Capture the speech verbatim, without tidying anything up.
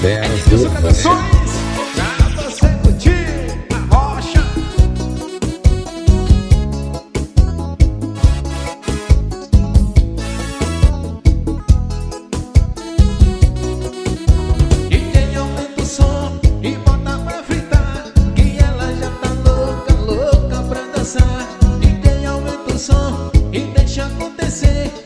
Edmilson Gravações, pra você curtir a rocha. D J aumenta o som e bota pra fritar, que ela já tá louca, louca pra dançar. D J aumenta o som e deixa acontecer.